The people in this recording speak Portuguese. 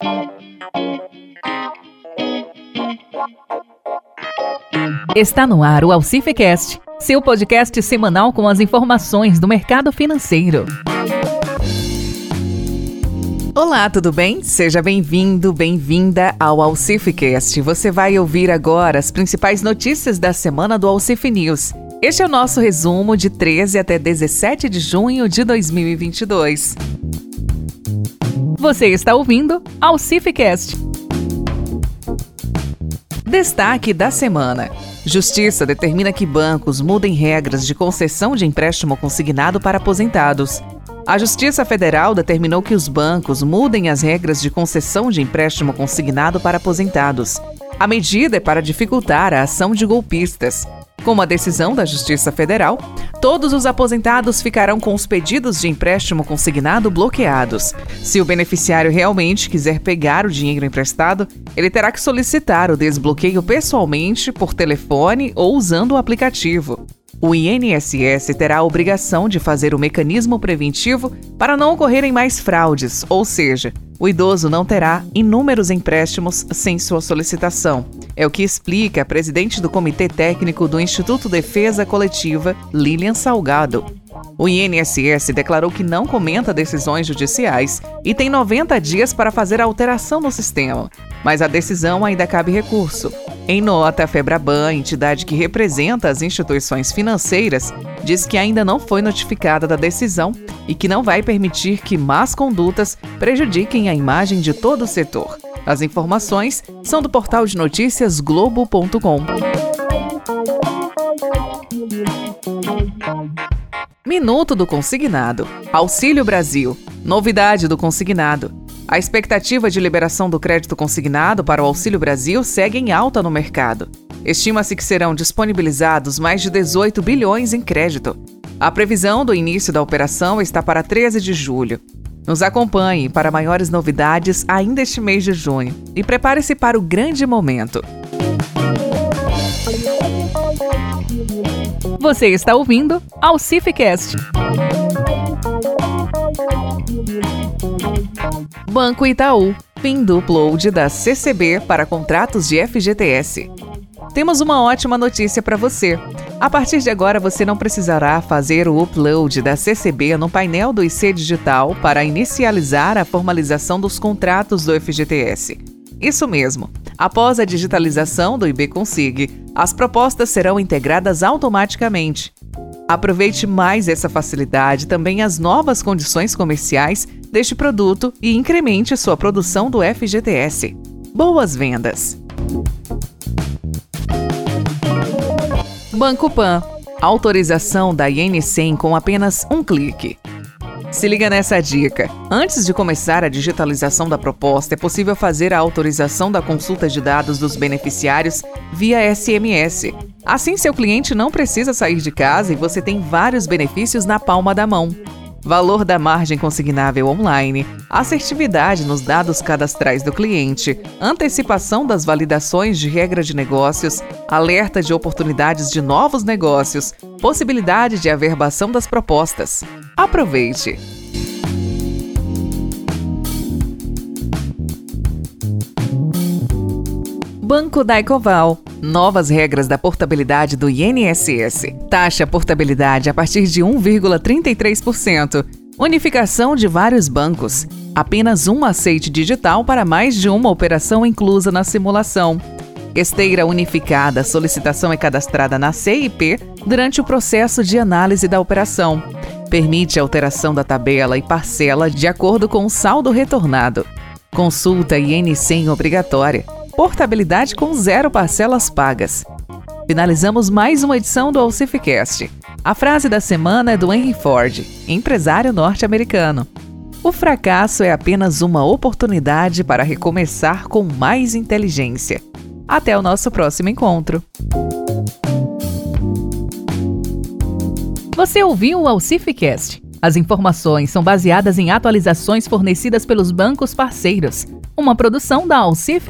Está no ar o Alcifecast, seu podcast semanal com as informações do mercado financeiro. Olá, tudo bem? Seja bem-vindo, bem-vinda ao Alcifecast. Você vai ouvir agora as principais notícias da semana do Alcif News. Este é o nosso resumo de 13 até 17 de junho de 2022. Você está ouvindo Alcifecast. Destaque da semana. Justiça determina que bancos mudem regras de concessão de empréstimo consignado para aposentados. A Justiça Federal determinou que os bancos mudem as regras de concessão de empréstimo consignado para aposentados. A medida é para dificultar a ação de golpistas. Com uma decisão da Justiça Federal, todos os aposentados ficarão com os pedidos de empréstimo consignado bloqueados. Se o beneficiário realmente quiser pegar o dinheiro emprestado, ele terá que solicitar o desbloqueio pessoalmente, por telefone ou usando o aplicativo. O INSS terá a obrigação de fazer o mecanismo preventivo para não ocorrerem mais fraudes, ou seja, o idoso não terá inúmeros empréstimos sem sua solicitação. É o que explica a presidente do Comitê Técnico do Instituto Defesa Coletiva, Lilian Salgado. O INSS declarou que não comenta decisões judiciais e tem 90 dias para fazer a alteração no sistema, mas a decisão ainda cabe recurso. Em nota, a Febraban, entidade que representa as instituições financeiras, diz que ainda não foi notificada da decisão e que não vai permitir que más condutas prejudiquem a imagem de todo o setor. As informações são do portal de notícias Globo.com. Minuto do Consignado. Auxílio Brasil. Novidade do consignado. A expectativa de liberação do crédito consignado para o Auxílio Brasil segue em alta no mercado. Estima-se que serão disponibilizados mais de 18 bilhões em crédito. A previsão do início da operação está para 13 de julho. Nos acompanhe para maiores novidades ainda este mês de junho e prepare-se para o grande momento. Você está ouvindo Alcifecast. Banco Itaú, fim do upload da CCB para contratos de FGTS. Temos uma ótima notícia para você. A partir de agora, você não precisará fazer o upload da CCB no painel do IC Digital para inicializar a formalização dos contratos do FGTS. Isso mesmo. Após a digitalização do IBConsig, as propostas serão integradas automaticamente. Aproveite mais essa facilidade, também as novas condições comerciais deste produto e incremente sua produção do FGTS. Boas vendas! Banco Pan. Autorização da INSS com apenas um clique. Se liga nessa dica. Antes de começar a digitalização da proposta, é possível fazer a autorização da consulta de dados dos beneficiários via SMS. Assim, seu cliente não precisa sair de casa e você tem vários benefícios na palma da mão. Valor da margem consignável online, assertividade nos dados cadastrais do cliente, antecipação das validações de regra de negócios, alerta de oportunidades de novos negócios, possibilidade de averbação das propostas. Aproveite! Banco Daicoval. Novas regras da portabilidade do INSS. Taxa portabilidade a partir de 1,33%. Unificação de vários bancos. Apenas um aceite digital para mais de uma operação inclusa na simulação. Esteira unificada. A solicitação é cadastrada na CIP durante o processo de análise da operação. Permite a alteração da tabela e parcela de acordo com o saldo retornado. Consulta INSS obrigatória. Portabilidade com 0 parcelas pagas. Finalizamos mais uma edição do Alcifecast. A frase da semana é do Henry Ford, empresário norte-americano. O fracasso é apenas uma oportunidade para recomeçar com mais inteligência. Até o nosso próximo encontro. Você ouviu o Alcifecast. As informações são baseadas em atualizações fornecidas pelos bancos parceiros. Uma produção da Alcif+.